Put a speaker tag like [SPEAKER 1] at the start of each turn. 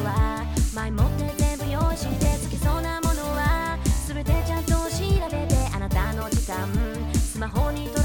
[SPEAKER 1] は前もって全部用意してつきそうなものは全てちゃんと調べてあなたの時間スマホに